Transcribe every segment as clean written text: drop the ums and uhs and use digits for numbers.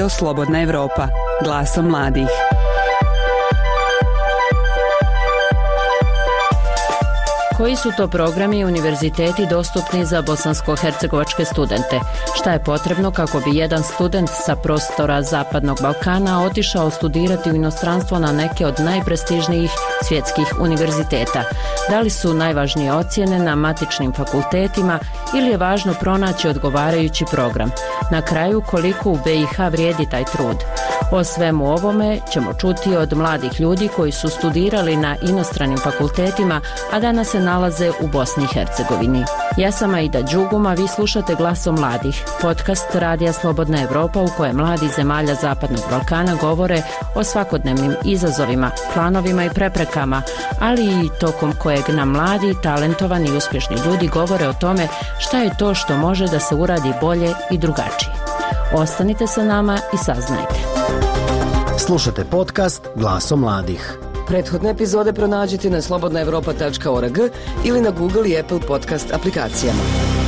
Radio Slobodna Evropa, glasom mladih. Koji su to programi i univerziteti dostupni za bosansko-hercegovačke studente? Šta je potrebno kako bi jedan student sa prostora Zapadnog Balkana otišao studirati u inostranstvo na neke od najprestižnijih svjetskih univerziteta? Da li su najvažnije ocjene na matičnim fakultetima ili je važno pronaći odgovarajući program? Na kraju, koliko u BiH vrijedi taj trud? O svemu ovome ćemo čuti od mladih ljudi koji su studirali na inostranim fakultetima, a danas se nalaze u Bosni i Hercegovini. Ja sam Aida Đuguma, vi slušate Glasom mladih, podcast Radija Slobodna Evropa u kojem mladi zemalja Zapadnog Balkana govore o svakodnevnim izazovima, planovima i preprekama, ali i tokom kojeg nam mladi, talentovani i uspješni ljudi govore o tome šta je to što može da se uradi bolje i drugačije. Ostanite sa nama i saznajte. Slušate podcast Glasom mladih. Prethodne epizode pronađite na slobodnaevropa.org ili na Google i Apple podcast aplikacijama.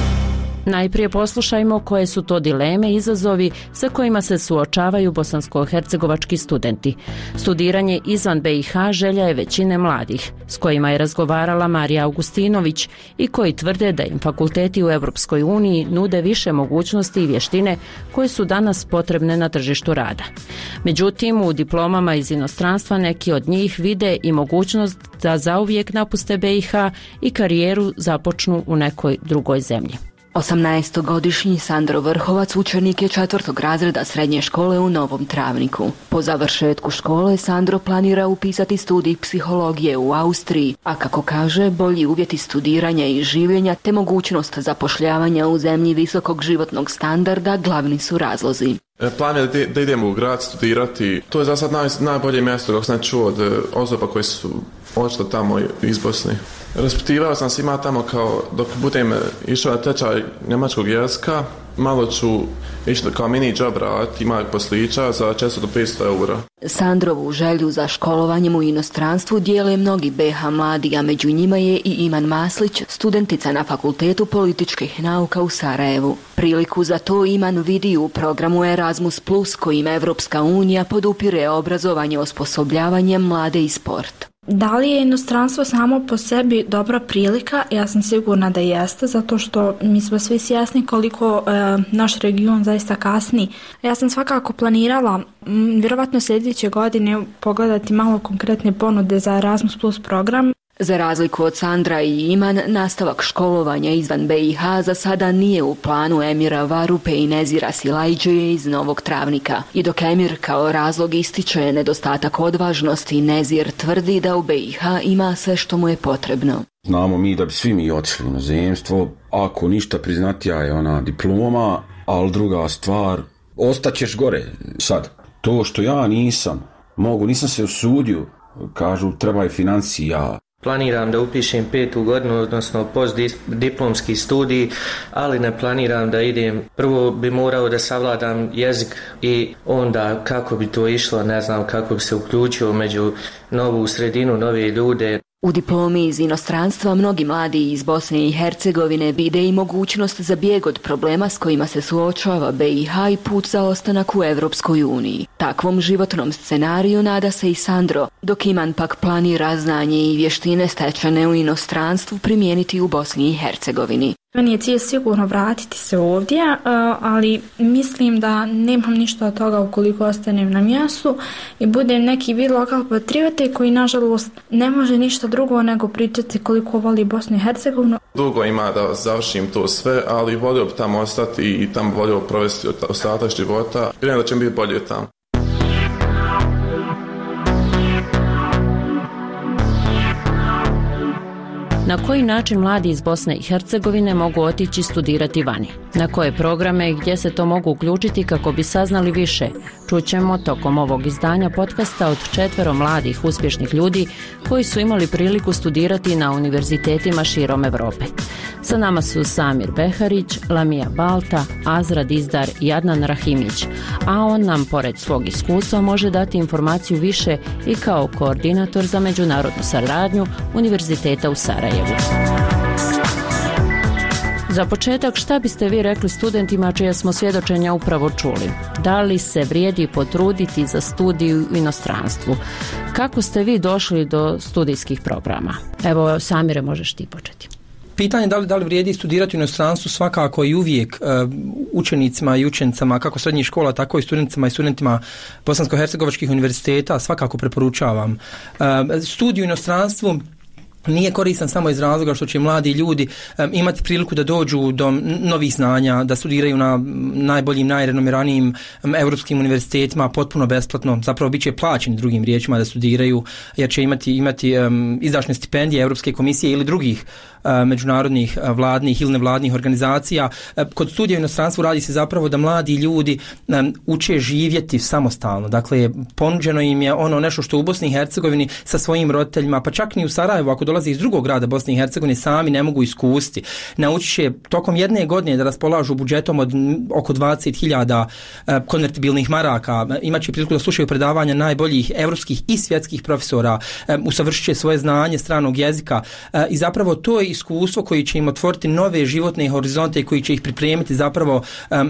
Najprije poslušajmo koje su to dileme i izazovi sa kojima se suočavaju bosansko-hercegovački studenti. Studiranje izvan BiH želja je većine mladih, s kojima je razgovarala Marija Augustinović i koji tvrde da im fakulteti u Europskoj uniji nude više mogućnosti i vještine koje su danas potrebne na tržištu rada. Međutim, u diplomama iz inostranstva neki od njih vide i mogućnost da zauvijek napuste BiH i karijeru započnu u nekoj drugoj zemlji. 18-godišnji Sandro Vrhovac učenik je 4. razreda srednje škole u Novom Travniku. Po završetku škole Sandro planira upisati studij psihologije u Austriji, a kako kaže, bolji uvjeti studiranja i življenja te mogućnost zapošljavanja u zemlji visokog životnog standarda glavni su razlozi. Plan je da idemo u grad studirati. To je za sad najbolje mjesto dok sam čuo od osoba koji su očito tamo iz Bosne. Raspitivao sam se ima tamo kao dok budem išao na tečaj njemačkog jezika, malo ću ići kao mini job raditi, ima poslića za 400 do 500 eura. Sandrovu želju za školovanjem u inostranstvu dijele mnogi BiH mladi, a među njima je i Iman Maslić, studentica na Fakultetu političkih nauka u Sarajevu. Priliku za to Iman vidi u programu Erasmus+, kojim Evropska unija podupire obrazovanje osposobljavanjem mlade i sport. Da li je inostranstvo samo po sebi dobra prilika? Ja sam sigurna da jeste, zato što mi smo svi svjesni koliko naš region zaista kasni. Ja sam svakako planirala vjerovatno sljedeće godine pogledati malo konkretne ponude za Erasmus Plus program. Za razliku od Sandra i Iman, nastavak školovanja izvan BiH za sada nije u planu Emira Varupe i Nezira Silajđe iz Novog Travnika. I dok Emir kao razlog ističe nedostatak odvažnosti, Nezir tvrdi da u BiH ima sve što mu je potrebno. Znamo mi da bi svi mi otišli u inozemstvo, ako ništa priznatija je ona diploma, ali druga stvar, ostaćeš gore sad. To što ja nisam se usudio, kažu treba je financija. Planiram da upišem 5. godinu, odnosno postdiplomski studij, ali ne planiram da idem. Prvo bi morao da savladam jezik i onda kako bi to išlo, ne znam kako bi se uključio među novu sredinu, nove ljude. U diplomi iz inostranstva mnogi mladi iz Bosne i Hercegovine vide i mogućnost za bijeg od problema s kojima se suočava BiH i put za ostanak u Evropskoj uniji. Takvom životnom scenariju nada se i Sandro, dok Iman pak planira znanje i vještine stečene u inostranstvu primijeniti u Bosni i Hercegovini. Meni je cilj sigurno vratiti se ovdje, ali mislim da nemam ništa od toga ukoliko ostanem na mjestu i budem neki vid lokal patriote koji nažalost ne može ništa drugo nego pričati koliko voli Bosnu i Hercegovinu. Dugo ima da završim to sve, ali volio bi tamo ostati i tamo volio provesti ostatak života. Vjerujem da će mi biti bolje tamo. Na koji način mladi iz Bosne i Hercegovine mogu otići studirati vani? Na koje programe i gdje se to mogu uključiti kako bi saznali više? Čućemo tokom ovog izdanja podcasta od 4 mladih uspješnih ljudi koji su imali priliku studirati na univerzitetima širom Europe. Sa nama su Samir Beharić, Lamija Balta, Azra Dizdar i Adnan Rahimić, a on nam pored svog iskustva može dati informaciju više i kao koordinator za međunarodnu saradnju Univerziteta u Sarajevu. Za početak, šta biste vi rekli studentima čija smo svjedočenja upravo čuli? Da li se vrijedi potruditi za studiju u inostranstvu? Kako ste vi došli do studijskih programa? Evo, Samire, možeš ti početi. Pitanje da li vrijedi studirati u inostranstvu svakako i uvijek učenicima i učenicama kako srednjih škola, tako i studenticama i studentima bosansko-hercegovačkih univerziteta svakako preporučavam. Studij u inostranstvu nije koristan samo iz razloga što će mladi ljudi imati priliku da dođu do novih znanja, da studiraju na najboljim, najrenomiranijim europskim univerzitetima potpuno besplatno, zapravo bit će plaćeni drugim riječima da studiraju, jer će imati izdašne stipendije Europske komisije ili drugih međunarodnih vladnih ili nevladnih organizacija. Kod studija u inostranstvu radi se zapravo da mladi ljudi uče živjeti samostalno. Dakle, ponuđeno im je ono nešto što u Bosni i Hercegovini sa svojim roditeljima, pa čak ni u Sarajevu, ako dolaze iz drugog grada Bosne i Hercegovine, sami ne mogu iskusiti. Naučit će tokom jedne godine da raspolažu budžetom od oko 20.000 konvertibilnih maraka, imat će priliku da slušaju predavanja najboljih evropskih i svjetskih profesora, usavršit će svoje znanje stranog jezika i zapravo to je iskustvo koji će im otvoriti nove životne horizonte i koji će ih pripremiti zapravo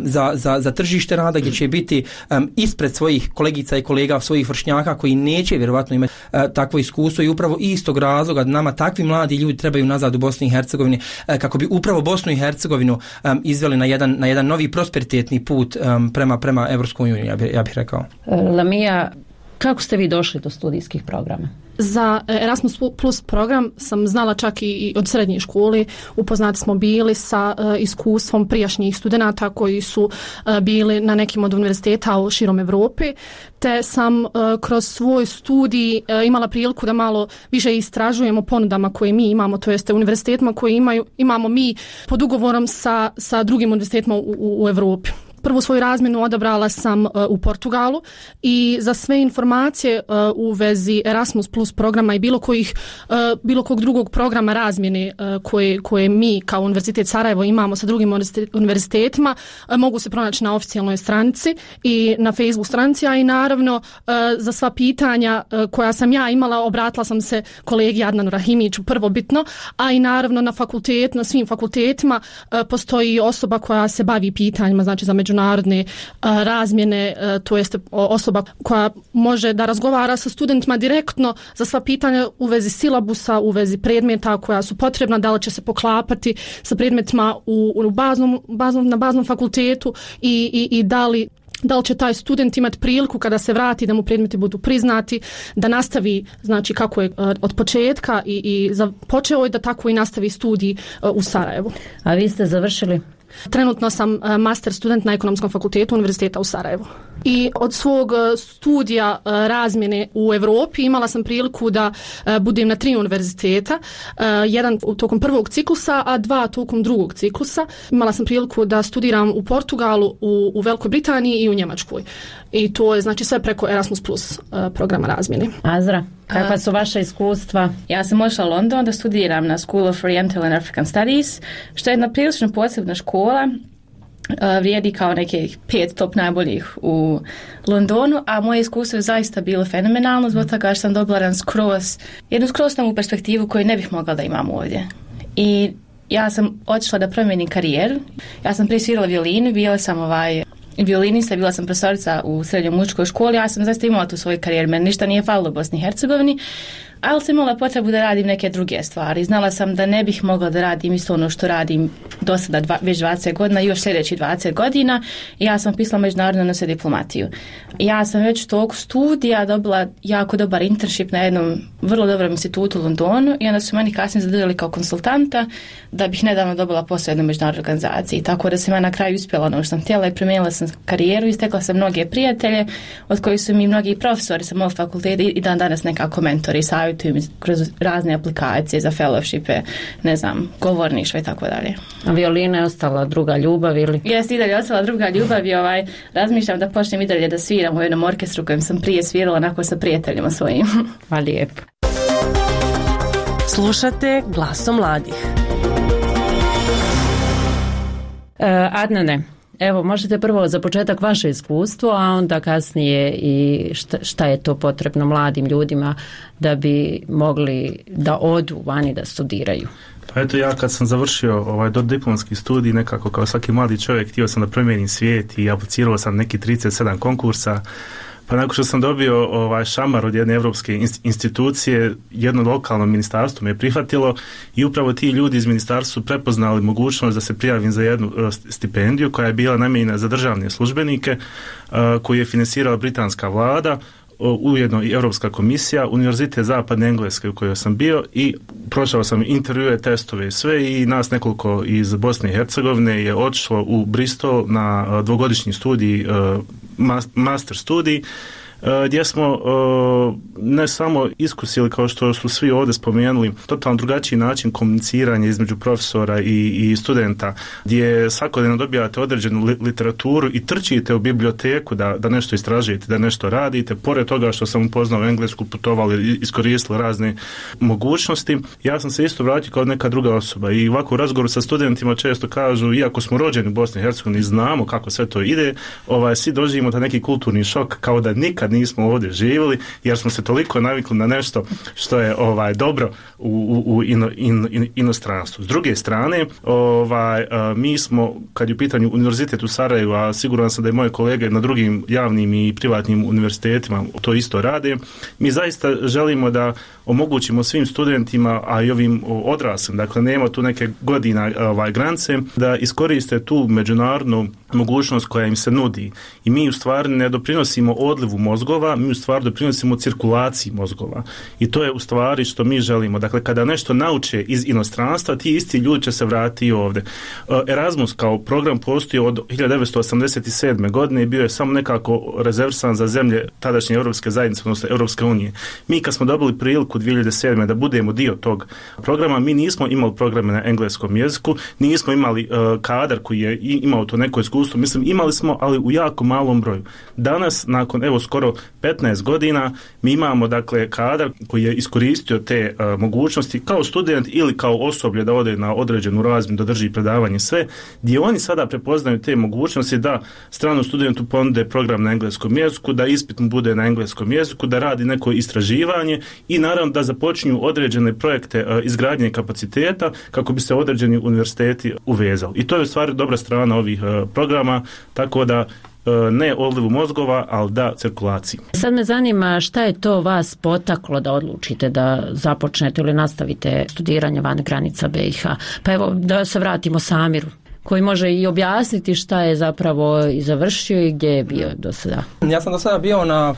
za tržište rada, gdje će biti ispred svojih kolegica i kolega, svojih vršnjaka koji neće vjerovatno imati takvo iskustvo, i upravo iz tog razloga nama takvi mladi ljudi trebaju nazad u Bosni i Hercegovini kako bi upravo Bosnu i Hercegovinu izveli na jedan novi prosperitetni put prema Evropskoj uniji, ja bih rekao. Lamija, kako ste vi došli do studijskih programa? Za Erasmus Plus program sam znala čak i od srednje škole. Upoznati smo bili sa iskustvom prijašnjih studenata koji su bili na nekim od univerziteta u širom Evrope, te sam kroz svoj studij imala priliku da malo više istražujemo ponudama koje mi imamo, to jeste univerzitetima koje imamo mi pod ugovorom sa drugim univerzitetima u Evropi. Prvu svoju razmjenu odabrala sam u Portugalu i za sve informacije u vezi Erasmus Plus programa i bilo kog drugog programa razmjene koje mi kao Univerzitet Sarajevo imamo sa drugim univerzitetima mogu se pronaći na oficijalnoj stranici i na Facebook stranici, a i naravno za sva pitanja koja sam ja imala obratila sam se kolegi Adnanu Rahimiću prvobitno, a i naravno na svim fakultetima postoji osoba koja se bavi pitanjima, znači za međunarodne razmjene, to jeste osoba koja može da razgovara sa studentima direktno za sva pitanja u vezi silabusa, u vezi predmeta koja su potrebna, da li će se poklapati sa predmetima na baznom fakultetu i da li će taj student imati priliku kada se vrati da mu predmeti budu priznati, da nastavi, znači kako je od početka i počeo je da tako i nastavi studij u Sarajevu. A vi ste završili? Trenutno sam master student na Ekonomskom fakultetu Univerziteta u Sarajevu. I od svog studija razmjene u Europi imala sam priliku da budem na 3 univerziteta, jedan tokom prvog ciklusa, a 2 tokom drugog ciklusa. Imala sam priliku da studiram u Portugalu, u Velikoj Britaniji i u Njemačkoj. I to je znači sve preko Erasmus Plus programa razmjene. Azra, kakva su vaša iskustva? Ja sam otišla u London da studiram na School of Oriental and African Studies, što je jedna prilično posebna škola. Vrijedi kao nekih 5 top najboljih u Londonu, a moje iskustvo je zaista bilo fenomenalno zbog toga što sam dobila jednu skroz novu perspektivu koju ne bih mogla da imam ovdje. I ja sam otišla da promijenim karijeru. Ja sam prije svirala violinu, bila sam violinista, bila sam profesorica u srednjoj muzičkoj školi, ja sam zaista imala tu svoju karijeru, meni ništa nije falilo u Bosni i Hercegovini, ali sam imala potrebu da radim neke druge stvari. Znala sam da ne bih mogla da radim isto ono što radim do sada već 20 godina i još sljedećih 20 godina. Ja sam pisala međunarodnu odnose diplomatiju. Ja sam već tog studija dobila jako dobar internship na jednom vrlo dobrom institutu u Londonu i onda su meni kasnije zadržali kao konsultanta da bih nedavno dobila posao u jednoj međunarodnoj organizaciji. Tako da sam ja na kraju uspjela ono što sam htjela i promijenila sam karijeru i stekla sam mnoge prijatelje od kojih su mi mnogi profesori sa mojeg fakulteta i dan danas nekako mentori, savjetuju mi kroz razne aplikacije za fellowshipe, ne znam, govorništvo i tako dalje. A violina je ostala druga ljubav ili? Jeste, i dalje ostala druga ljubav i razmišljam da počnem i dalje da sviram u jednom orkestru kojem sam prije svirala onako sa prijateljima svojim. Pa lijepo. Slušate Glasom mladih. Adnane, Evo, možete prvo za početak vaše iskustvo, a onda kasnije i šta je to potrebno mladim ljudima da bi mogli da odu vani da studiraju. Pa eto, ja kad sam završio dodiplomski studij, nekako kao svaki mladi čovjek htio sam da promijenim svijet i aplicirao sam neki 37 konkursa. Pa nakon što sam dobio šamar od jedne evropske institucije, jedno lokalno ministarstvo me je prihvatilo i upravo ti ljudi iz ministarstva su prepoznali mogućnost da se prijavim za jednu stipendiju koja je bila namijenjena za državne službenike, koju je finansirala britanska vlada, ujedno i Europska komisija, Univerzitet Zapadne Engleske u kojoj sam bio i prošao sam intervjue, testove i sve i nas nekoliko iz Bosne i Hercegovine je otišlo u Bristol na dvogodišnji studij, master studij, gdje smo ne samo iskusili, kao što su svi ovdje spomenuli, totalno drugačiji način komuniciranja između profesora i studenta, gdje svakodnevno dobijate određenu literaturu i trčite u biblioteku da nešto istražujete, da nešto radite. Pored toga što sam upoznao englesku, putovali, iskoristili razne mogućnosti, ja sam se isto vratio kao neka druga osoba i ovako u razgovoru sa studentima često kažu, iako smo rođeni u Bosni i Hercegovini, znamo kako sve to ide, svi doživimo da neki kulturni šok, kao da nikad nismo ovdje živjeli, jer smo se toliko navikli na nešto što je dobro u inostranstvu. S druge strane, mi smo, kad je u pitanju univerzitet u Sarajevu, a siguran sam da i moje kolege na drugim javnim i privatnim univerzitetima to isto rade, mi zaista želimo da omogućimo svim studentima, a i ovim odraslim, dakle nema tu neke godina granice, da iskoriste tu međunarodnu mogućnost koja im se nudi. I mi u stvari ne doprinosimo odlivu mozgova, mi u stvari doprinosimo cirkulaciji mozgova. I to je u stvari što mi želimo. Dakle, kada nešto nauče iz inostranstva, ti isti ljudi će se vratiti ovdje. Erasmus kao program postoji od 1987. godine i bio je samo nekako rezervisan za zemlje tadašnje Europske zajednice, odnosno Europske unije. Mi kad smo dobili priliku 2007. da budemo dio tog programa, mi nismo imali programe na engleskom jeziku, nismo imali kadar koji je imao to neko iskustvo, mislim imali smo, ali u jako malom broju. Danas, nakon skoro 15 godina, mi imamo dakle kadar koji je iskoristio te mogućnosti kao student ili kao osoblje da ode na određenu razmjenu, da drži predavanje, sve, gdje oni sada prepoznaju te mogućnosti da stranom studentu ponude program na engleskom jeziku, da ispit mu bude na engleskom jeziku, da radi neko istraživanje i naravno da započinju određene projekte izgradnje kapaciteta kako bi se određeni univerziteti uvezali. I to je u stvari dobra strana ovih programa, tako da ne odlivu mozgova, ali da cirkulaciji. Sad me zanima šta je to vas potaklo da odlučite da započnete ili nastavite studiranje van granica BiH. Pa evo da se vratimo Samiru, koji može i objasniti šta je zapravo i završio i gdje je bio do sada. Ja sam do sada bio na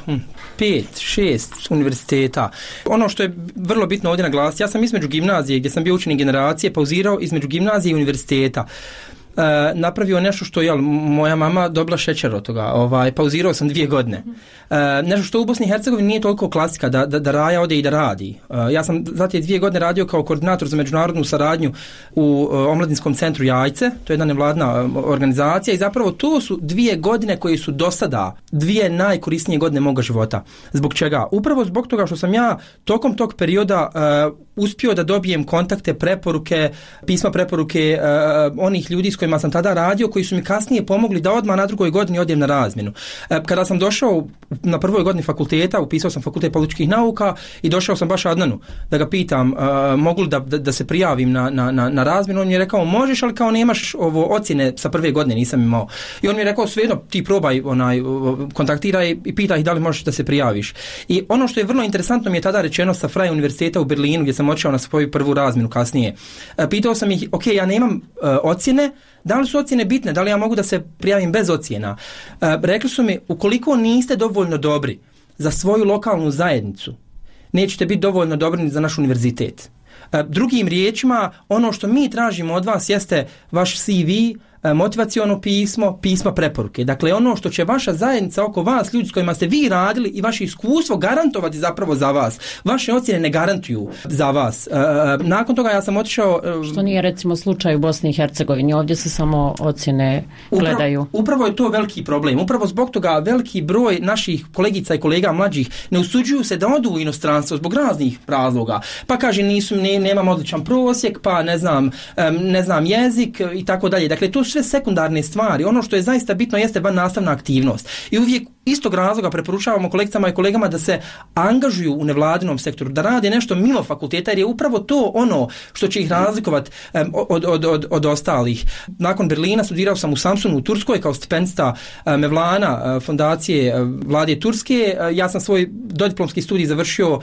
5-6 univerziteta. Ono što je vrlo bitno ovdje naglasiti, ja sam između gimnazije gdje sam bio učenik generacije pauzirao između gimnazije i univerziteta. Napravio nešto što je moja mama dobila šećer od toga, pauzirao sam 2 godine. Nešto što u Bosni i Hercegovini nije toliko klasika da Raja ode i da radi. Ja sam za te 2 godine radio kao koordinator za međunarodnu saradnju u omladinskom centru Jajce, to je jedna nevladna organizacija i zapravo to su 2 godine koje su do sada 2 najkorisnije godine moga života. Zbog čega? Upravo zbog toga što sam ja tokom tog perioda uspio da dobijem kontakte, preporuke, pisma preporuke onih ljudi s kojima sam tada radio, koji su mi kasnije pomogli da odmah na 2. godini odem na razmjenu. Kada sam došao na 1. godini fakulteta, upisao sam fakultet političkih nauka i došao sam baš Adnanu da ga pitam mogu li da se prijavim na razmjenu. On mi je rekao možeš, ali kao nemaš ocjene sa 1. godine, nisam imao. I on mi je rekao svejedno ti probaj, kontaktiraj i pitaj ih da li možeš da se prijaviš. I ono što je vrlo interesantno mi je tada rečeno sa Freie univerziteta u Berlinu gdje sam otišao na svoju prvu razmjenu kasnije. Pitao sam ih, ok, ja nemam ocjene, da li su ocjene bitne, da li ja mogu da se prijavim bez ocjena? Rekli su mi, ukoliko niste dovoljno dobri za svoju lokalnu zajednicu, nećete biti dovoljno dobri za naš univerzitet. Drugim riječima, ono što mi tražimo od vas jeste vaš CV, motivaciono pismo, pisma preporuke. Dakle, ono što će vaša zajednica oko vas, ljudi s kojima ste vi radili i vaše iskustvo garantovati zapravo za vas. Vaše ocjene ne garantuju za vas. Nakon toga ja sam otišao... Što nije recimo slučaj u Bosni i Hercegovini. Ovdje se samo ocjene gledaju. Upravo je to veliki problem. Upravo zbog toga veliki broj naših kolegica i kolega mlađih ne usuđuju se da odu u inostranstvo zbog raznih razloga. Pa kaže nemam odličan prosjek, pa ne znam jezik i tako dalje. Dakle, to su sve sekundarne stvari. Ono što je zaista bitno jeste nastavna aktivnost. I uvijek istog razloga preporučavamo kolegicama i kolegama da se angažuju u nevladinom sektoru, da rade nešto mimo fakulteta, jer je upravo to ono što će ih razlikovati od ostalih. Nakon Berlina studirao sam u Samsunu u Turskoj kao stipendista Mevlana, fondacije vlade Turske. Ja sam svoj dodiplomski studij završio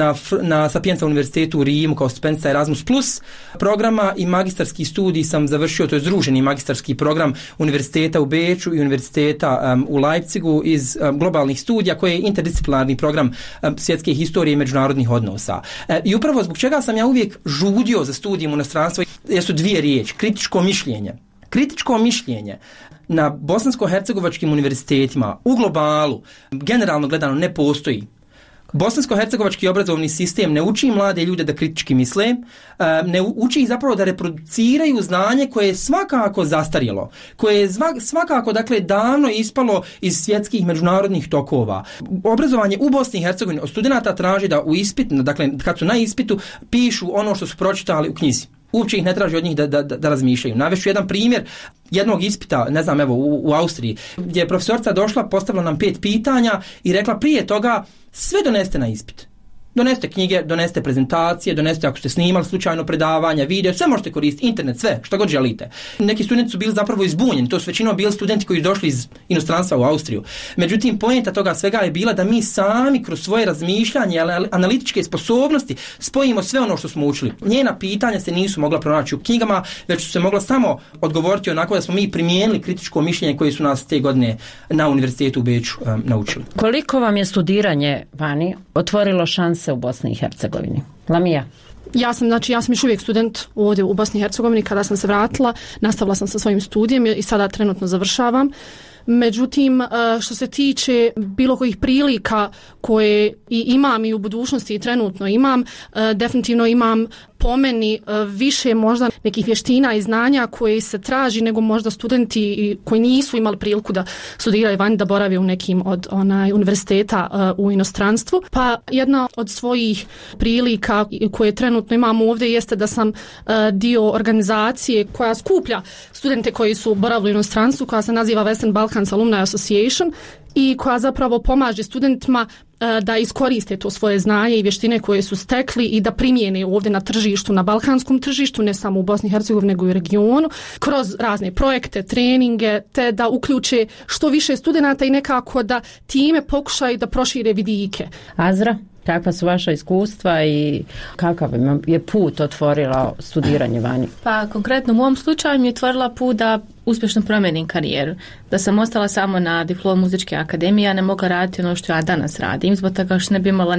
na Sapienza univerzitetu u Rimu kao stipendista Erasmus Plus programa i magistarski studij sam završio, to je združeni magistarski program univerziteta u Beču i univerziteta u Leipzigu iz globalnih studija, koji je interdisciplinarni program svjetske historije i međunarodnih odnosa. I upravo zbog čega sam ja uvijek žudio za studijem u inostranstvu jesu dvije riječi: kritičko mišljenje. Kritičko mišljenje na bosansko-hercegovačkim univerzitetima u globalu generalno gledano ne postoji. Bosansko-hercegovački obrazovni sistem ne uči mlade ljude da kritički misle, ne uči ih zapravo da reproduciraju znanje koje je svakako zastarjelo, koje je svakako davno ispalo iz svjetskih međunarodnih tokova. Obrazovanje u Bosni i Hercegovini od studenata traži da u ispitu, dakle kad su na ispitu, pišu ono što su pročitali u knjizi. Uopće ih ne traži od njih da razmišljaju. Navešću jedan primjer jednog ispita, ne znam, evo u Austriji, gdje je profesorica došla, postavila nam 5 pitanja i rekla prije toga sve doneste na ispit. Donesite knjige, donesite prezentacije, donesite ako ste snimali slučajno predavanja, video, sve možete koristiti, internet, sve, što god želite. Neki studenti su bili zapravo izbunjeni, to su većinom bili studenti koji su došli iz inostranstva u Austriju. Međutim, poenta toga svega je bila da mi sami kroz svoje razmišljanje, analitičke sposobnosti spojimo sve ono što smo učili. Njena pitanja se nisu mogla pronaći u knjigama, već su se mogla samo odgovoriti onako da smo mi primijenili kritičko mišljenje koje su nas te godine na univerzitetu u Beču naučili. Koliko vam je studiranje vani otvorilo šanse u Bosni i Hercegovini? Lamija? Ja sam još uvijek student ovdje u Bosni i Hercegovini. Kada sam se vratila, nastavila sam sa svojim studijem i sada trenutno završavam. Međutim, što se tiče bilo kojih prilika koje i imam i u budućnosti i trenutno imam, definitivno imam po meni više možda nekih vještina i znanja koje se traži nego možda studenti koji nisu imali priliku da studiraju vani, da borave u nekim od univerziteta u inostranstvu. Pa jedna od svojih prilika koje trenutno imam ovdje jeste da sam dio organizacije koja skuplja studente koji su boravili u inostranstvu, koja se naziva Western Balkans Alumni Association i koja zapravo pomaže studentima da iskoriste to svoje znanje i vještine koje su stekli i da primijene ovdje na tržištu, na balkanskom tržištu, ne samo u Bosni i Hercegovini nego i u regionu, kroz razne projekte, treninge, te da uključe što više studenata i nekako da time pokušaju da prošire vidike. Azra, kakva su vaša iskustva i kakav je put otvorila studiranje vani? Pa konkretno u mom slučaju mi je otvorila put da uspješno promijenim karijeru. Da sam ostala samo na diplomu muzičke akademije, ja ne mogla raditi ono što ja danas radim, zbog toga što ne bi imala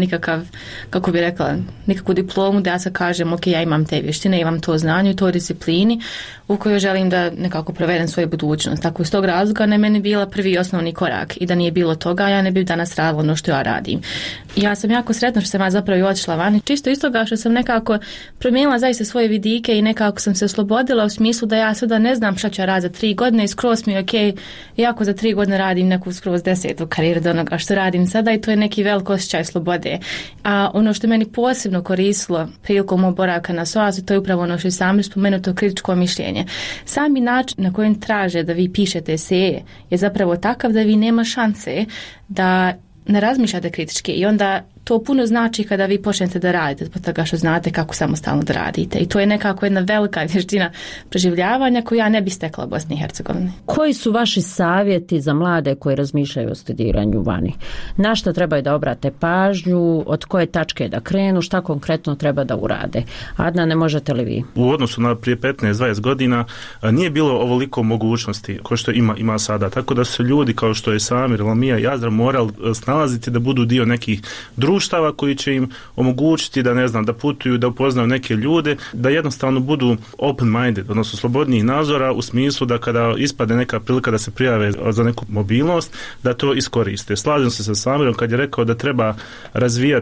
nikakvu diplomu da ja sad kažem ok, ja imam te vještine, imam to znanje u toj disciplini u kojoj želim da nekako provedem svoju budućnost. Tako iz tog razloga ne meni bila prvi i osnovni korak i da nije bilo toga, ja ne bi danas radila ono što ja radim. Ja sam jako sretna što sam ja zapravo i otišla vani, čisto iz toga što sam nekako promijenila zaista svoje vidike i nekako sam se oslobodila u smislu da ja sada ne znam šta ću raditi 3 godine i skroz mi je ok, iako za 3 godine radim neku skroz 10. karijeru do onoga što radim sada i to je neki velik osjećaj slobode. A ono što meni posebno koristilo prilikom mog boravka na SOAS-u, to je upravo ono što je sami spomenuto kritičko mišljenje. Sami način na kojem traže da vi pišete eseje je zapravo takav da vi nema šanse da ne razmišljate kritički i onda to puno znači kada vi počnete da radite zbog toga što znate kako samostalno da radite i to je nekako jedna velika vještina preživljavanja koju ja ne bi stekla u Bosni i Hercegovini. Koji su vaši savjeti za mlade koji razmišljaju o studiranju vani? Na što trebaju da obrate pažnju, od koje tačke da krenu, šta konkretno treba da urade? Adna, ne možete li vi? U odnosu na prije 15-20 godina nije bilo ovoliko mogućnosti kao što ima sada, tako da su ljudi kao što je Samir, Lamija i Azra morali snalaziti da budu dio nekih društava koji će im omogućiti da da putuju, da upoznaju neke ljude, da jednostavno budu open-minded, odnosno slobodnijih nazora u smislu da kada ispade neka prilika da se prijave za neku mobilnost, da to iskoriste. Slažem se sa Samirom kad je rekao da treba razvijati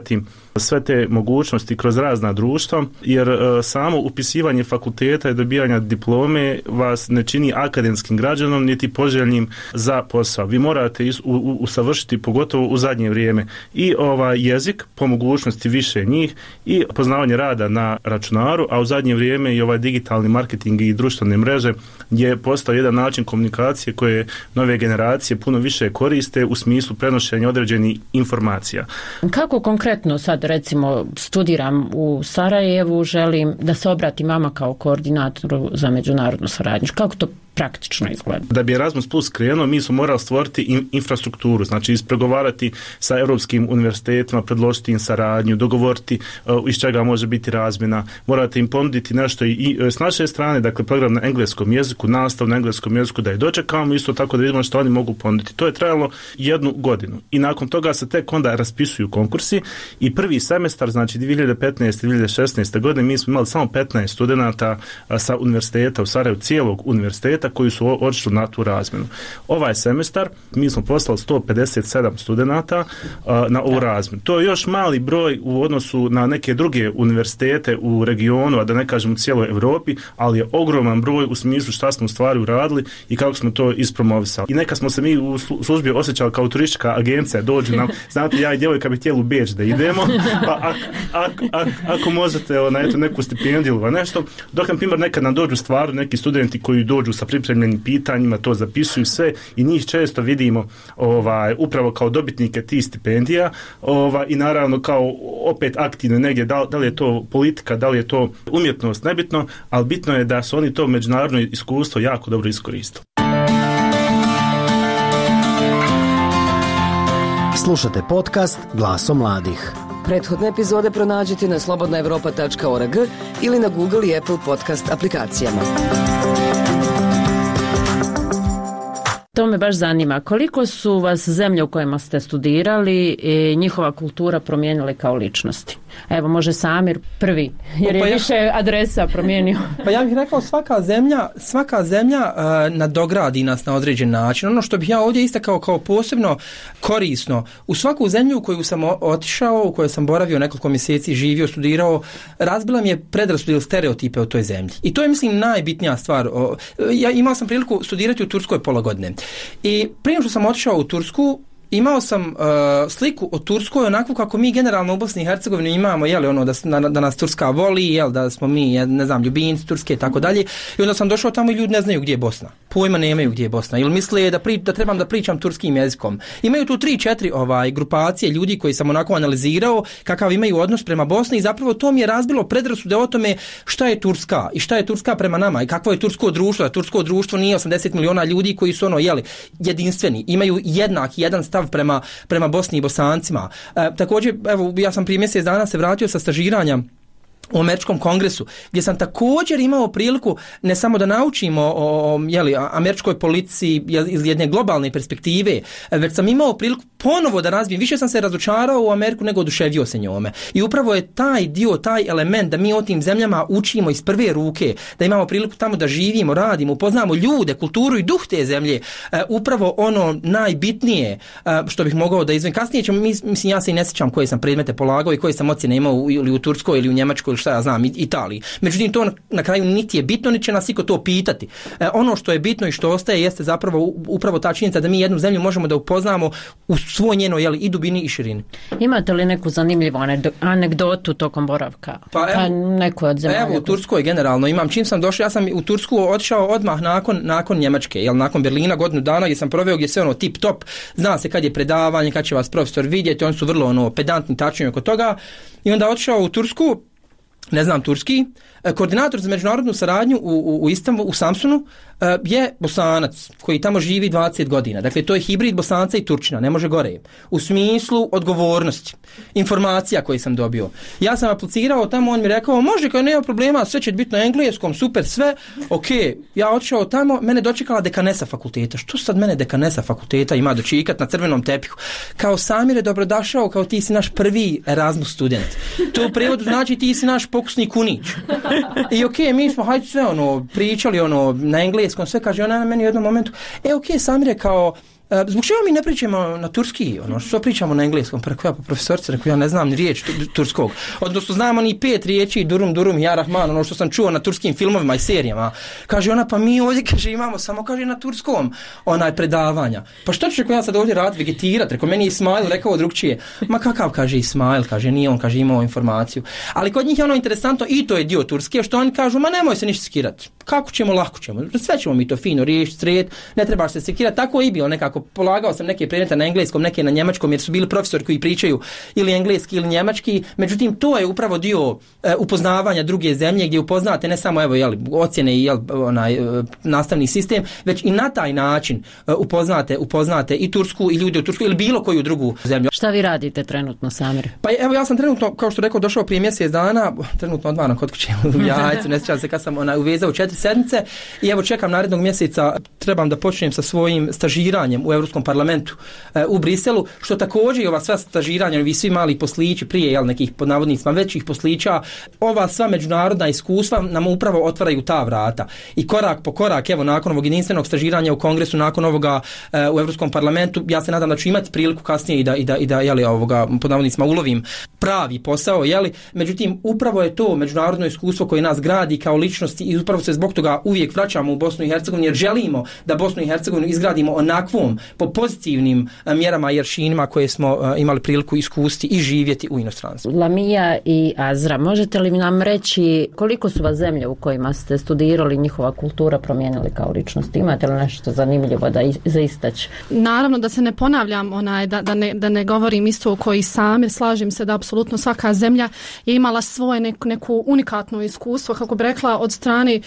sve te mogućnosti kroz razna društva, jer samo upisivanje fakulteta i dobijanje diplome vas ne čini akademskim građanom niti poželjnim za posao. Vi morate usavršiti, pogotovo u zadnje vrijeme, i jezik, po mogućnosti više njih, i poznavanje rada na računaru, a u zadnje vrijeme i digitalni marketing i društvene mreže je postao jedan način komunikacije koje nove generacije puno više koriste u smislu prenošenja određenih informacija. Kako konkretno sad recimo studiram u Sarajevu, želim da se obratim vama kao koordinatoru za međunarodnu suradnju? Kako to praktično izgleda? Da bi Erasmus Plus krenuo, mi smo morali stvoriti infrastrukturu, znači ispregovarati sa europskim univerzitetima, predložiti im saradnju, dogovoriti iz čega može biti razmjena, morate im ponuditi nešto i s naše strane, dakle program na engleskom jeziku, nastav na engleskom jeziku, da je dočekamo, isto tako da vidimo što oni mogu ponuditi. To je trajalo 1 godinu i nakon toga se tek onda raspisuju konkursi i prvi semestar, znači 2015. 2016. godine, mi smo imali samo 15 studenata sa univerziteta u Sarajevu, cijelog univerziteta, koji su odšli na tu razmjenu. Ovaj semestar mi smo poslali 157 studenata na ovu razmjenu. To je još mali broj u odnosu na neke druge univerzitete u regionu, a da ne kažem u cijeloj Europi, ali je ogroman broj u smislu šta smo u stvari uradili i kako smo to ispromovisali. I neka smo se mi u službi osjećali kao turistička agencija, dođu nam, znate, ja i djevojka bi htjeli u Beč da idemo, pa ako možete neku stipendiju ili nešto, dok na primjer nekad nam dođu stvarno neki studenti koji dođu sa pripremljenim pitanjima, to zapisuju sve i njih često vidimo upravo kao dobitnike tih stipendija i naravno kao opet aktivno negdje, da li je to politika, da li je to umjetnost, nebitno, ali bitno je da su oni to međunarodno iskustvo jako dobro iskoristili. Slušate podcast Glasom mladih. Prethodne epizode pronađite na slobodnaevropa.org ili na Google i Apple podcast aplikacijama. To me baš zanima. Koliko su vas zemlje u kojima ste studirali i njihova kultura promijenili kao ličnosti? Evo, može Samir prvi, jer je više adresa promijenio. Pa ja bih rekao, svaka zemlja nadogradi nas na određen način. Ono što bih ja ovdje istakao kao posebno korisno, u svaku zemlju u koju sam otišao, u kojoj sam boravio nekoliko mjeseci, živio, studirao, razbila mi je predrasude ili stereotipe o toj zemlji. I to je, mislim, najbitnija stvar. Ja imao sam priliku studirati u Turskoj pola godine. I prije što sam otišao u Tursku, imao sam sliku o Turskoj onako kako mi generalno u Bosni i Hercegovini imamo, da nas Turska voli, da smo mi, ljubimci Turske i tako dalje. I onda sam došao tamo i ljudi ne znaju gdje je Bosna. Pojma nemaju gdje je Bosna. Ili misle da trebam da pričam turskim jezikom. Imaju tu 3-4 grupacije ljudi koji sam onako analizirao kakav imaju odnos prema Bosni i zapravo to mi je razbilo predrasude o tome šta je Turska i šta je Turska prema nama i kakvo je tursko društvo. Da tursko društvo nije 80 miliona ljudi koji su jedinstveni. Imaju jedan stav prema Bosni i Bosancima. Također, evo, ja sam prije mjesec dana se vratio sa stažiranja u američkom kongresu, gdje sam također imao priliku ne samo da naučim o američkoj politici iz jedne globalne perspektive, već sam imao priliku ponovo da razvijem. Više sam se razočarao u Ameriku nego oduševio se njome. I upravo je taj dio, taj element da mi o tim zemljama učimo iz prve ruke, da imamo priliku tamo da živimo, radimo, upoznamo ljude, kulturu i duh te zemlje, upravo ono najbitnije što bih mogao da izvem. Kasnije ćemo, mislim, ja se i ne sjećam koje sam predmete polagao i koje sam ocjene imao ili u Turskoj ili u Njemačkoj, šta ja znam, Italiji. Međutim, to na kraju niti je bitno, niti će nas iko to pitati. Ono što je bitno i što ostaje jeste zapravo upravo ta činjenica da mi jednu zemlju možemo da upoznamo u svoj njeno i dubini i širini. Imate li neku zanimljivu anegdotu tokom boravka? Neku od zemalja? Evo, u Turskoj generalno imam. Čim sam došao, ja sam u Tursku otišao odmah nakon Njemačke, nakon Berlina, godinu dana gdje sam proveo, gdje sve tip top, zna se kad je predavanje, kad će vas profesor vidjeti, oni su vrlo pedantni, tačni oko toga. I onda otišao u Tursku, ne znam turski, koordinator za međunarodnu saradnju u Istanbulu, u Samsunu, je Bosanac koji tamo živi 20 godina. Dakle, to je hibrid Bosanca i Turčina, ne može gore. U smislu odgovornosti, informacija koje sam dobio. Ja sam aplicirao tamo, on mi rekao, može, kao nema problema, sve će biti na engleskom, super, sve, ok. Ja otišao tamo, mene dočekala dekanesa fakulteta. Što sad mene dekanesa fakulteta ima dočekat na crvenom tepihu? Kao Samire, dobrodošao, kao ti si naš prvi Erasmus student. To u prevodu znači ti si naš pokusni kunić. I ok, mi smo hajde sve pričali na engleskom, sve, kaže ona na meni u jednom momentu, ok, Samire, kao zbog čega mi ne pričamo na turski, što pričamo na engleskom? Pa rekao ja, profesorice, rekao ja ne znam ni riječ turskog. Odnosno znamo ni 5 riječi, durum, ja rahman, što sam čuo na turskim filmovima i serijama. Kaže ona, pa mi ovdje, kaže, imamo samo, kaže, na turskom predavanja. Pa što ću ja sad ovdje rad vegetirat? Rekao, meni je Ismail rekao drugčije. Ma kakav, kaže, Ismail, kaže, nije on, kaže, imao informaciju. Ali kod njih je interesantno, i to je dio turske, što oni kažu, ma nemoj se ništa sekirati. Kako ćemo, lako ćemo. Sve ćemo mi to fino riješiti, sred, ne trebaš se sekirati. Tako i bilo nekako. Polagao sam neke predmete na engleskom, neke na njemačkom, jer su bili profesori koji pričaju ili engleski ili njemački. Međutim, to je upravo dio upoznavanja druge zemlje, gdje upoznate ne samo ocjene i nastavni sistem, već i na taj način upoznate i Tursku i ljude u Tursku ili bilo koju drugu zemlju. Šta vi radite trenutno, Samir? Pa evo, ja sam trenutno, kao što rekao, došao prije mjesec dana, trenutno odvaram kod kuće u Jajcu, ne sjećam se kad sam uvezao 4 sedmice i evo čekam narednog mjeseca, trebam da počnem sa svojim stažiranjem u Europskom parlamentu u Briselu, što također i ova sva stažiranja, vi svi mali poslići prije, nekih pod navodnicima većih poslića, ova sva međunarodna iskustva nam upravo otvaraju ta vrata. I korak po korak, evo, nakon ovog jedinstvenog stažiranja u Kongresu, nakon ovoga u Europskom parlamentu, ja se nadam da ću imati priliku kasnije i da pod navodnicima ulovim pravi posao, međutim, upravo je to međunarodno iskustvo koje nas gradi kao ličnosti i upravo se zbog toga uvijek vraćamo u Bosnu i Hercegovinu, jer želimo da Bosnu i Hercegovinu izgradimo onakvom po pozitivnim mjerama i aršinima koje smo imali priliku iskusti i živjeti u inostranstvu. Lamija i Azra, možete li nam reći koliko su vas zemlje u kojima ste studirali, njihova kultura promijenili kao ličnost? Imate li nešto zanimljivo za istaći? Naravno da se ne ponavljam, da ne govorim isto koji Samir, slažem se da apsolutno svaka zemlja je imala svoje neko unikatno iskustvo, kako bi rekla, od strane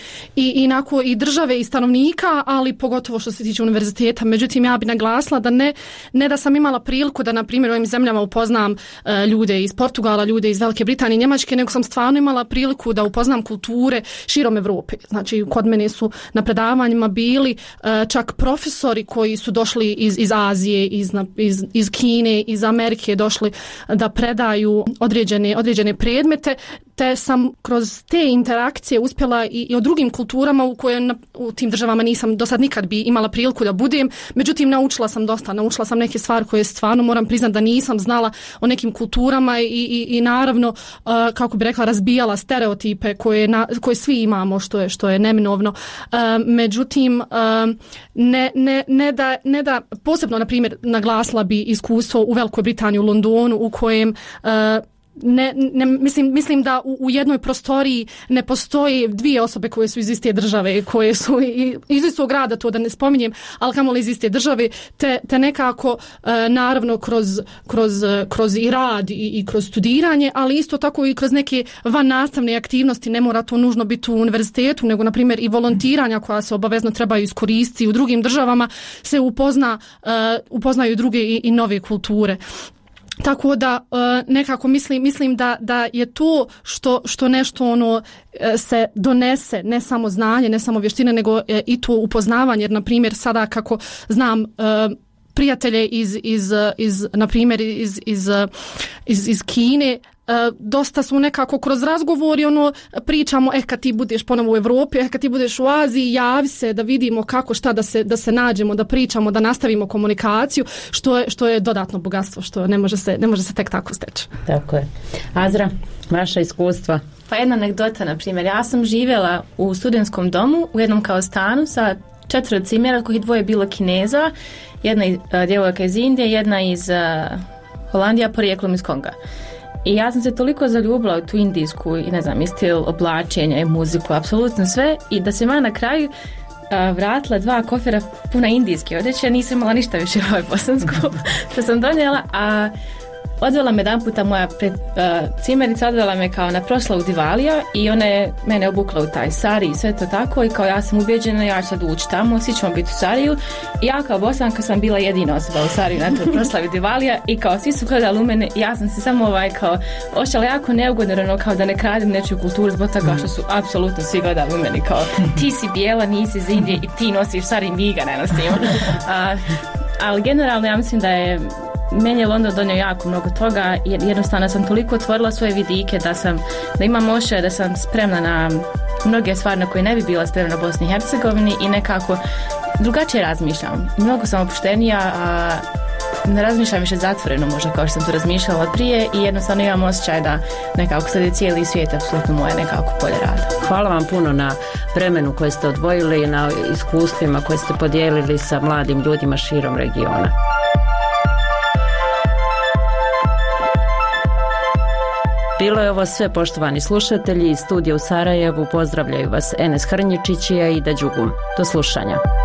i države i stanovnika, ali pogotovo što se tiče univerziteta. Međutim, ja bi naglasila da ne da sam imala priliku da, na primjer, u ovim zemljama upoznam ljude iz Portugala, ljude iz Velike Britanije, Njemačke, nego sam stvarno imala priliku da upoznam kulture širom Evrope. Znači, kod mene su na predavanjima bili čak profesori koji su došli iz Azije, iz Kine, iz Amerike, došli da predaju određene predmete, te sam kroz te interakcije uspjela i o drugim kulturama u tim državama nisam do sad nikad bi imala priliku da budem, međutim naučila sam neke stvari koje stvarno moram priznati da nisam znala o nekim kulturama i naravno, kako bi rekla, razbijala stereotipe koje svi imamo, što je neminovno. Međutim, ne da posebno, na primjer, naglasila bi iskustvo u Velikoj Britaniji, u Londonu, u kojem mislim da u jednoj prostoriji ne postoji 2 osobe koje su iz iste države, koje su iz istog grada, to da ne spominjem, ali kamoli iz iste države, te nekako naravno kroz i rad i kroz studiranje, ali isto tako i kroz neke vannastavne aktivnosti, ne mora to nužno biti u univerzitetu, nego na primjer i volontiranja koja se obavezno trebaju iskoristiti u drugim državama, se upoznaju druge i nove kulture. Tako da nekako mislim da je to što nešto se donese, ne samo znanje, ne samo vještine, nego i to upoznavanje, jer na primjer sada kako znam prijatelje na primjer iz Kine, dosta smo nekako kroz razgovori pričamo, kad ti budeš ponovo u Europi, kad ti budeš u Aziji, javi se da vidimo kako šta da se nađemo, da pričamo, da nastavimo komunikaciju, što je dodatno bogatstvo, što ne može se tek tako steći. Tako je. Azra, vaša iskustva? Pa jedna anegdota, na primjer, ja sam živjela u studentskom domu u jednom kao stanu sa 4 cimera, kojih 2 bilo Kineza, jedna djevojka iz Indije, jedna iz Holandija, porijeklom iz Konga. I ja sam se toliko zaljubila u tu indijsku i ne znam, i stil oblačenja i muziku, apsolutno sve, i da se na kraju vratila 2 kofera puna indijske odjeće, nisam imala ništa više bosansku što sam donijela, a odvela me jedan puta moja cimerica, odvela me kao na proslavu Divalija i ona je mene obukla u taj sari i sve to tako, i kao ja sam ubeđena, ja ću sad ući tamo, svi ćemo biti u sariju, i ja kao Bosanka sam bila jedina osoba u sariju na toj proslavi Divalija, i kao svi su gledali u mene, ja sam se samo kao ošala jako neugodno, kao da ne kradim nečiju kulturu zbog toga što su apsolutno svi gledali u meni, kao ti si bijela, nisi iz Indije i ti nosiš sari, mi ga ne nosimo. Ali generalno ja mislim da je meni je London donio jako mnogo toga, jer jednostavno sam toliko otvorila svoje vidike da imam osjećaj da sam spremna na mnoge stvari na koje ne bi bila spremna u Bosni i Hercegovini, i nekako drugačije razmišljam. Mnogo sam opuštenija, a ne razmišljam više zatvoreno možda kao što sam to razmišljala prije i jednostavno imam osjećaj da nekako sad je cijeli svijet apsolutno moje nekako polje rada. Hvala vam puno na vremenu koje ste odvojili i na iskustvima koje ste podijelili sa mladim ljudima širom regiona. Bilo je ovo sve, poštovani slušatelji. Iz studija u Sarajevu pozdravljaju vas Enes Hrnjičić i Aida Đugum. Do slušanja.